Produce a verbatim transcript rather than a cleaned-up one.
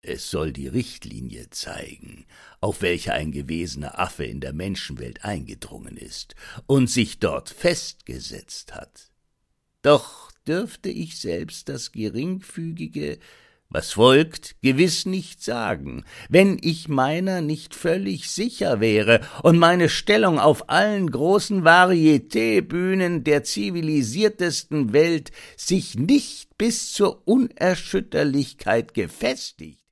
Es soll die Richtlinie zeigen, auf welcher ein gewesener Affe in der Menschenwelt eingedrungen ist und sich dort festgesetzt hat. Doch dürfte ich selbst das Geringfügige, was folgt, gewiss nicht sagen, wenn ich meiner nicht völlig sicher wäre und meine Stellung auf allen großen Varieté-Bühnen der zivilisiertesten Welt sich nicht bis zur Unerschütterlichkeit gefestigt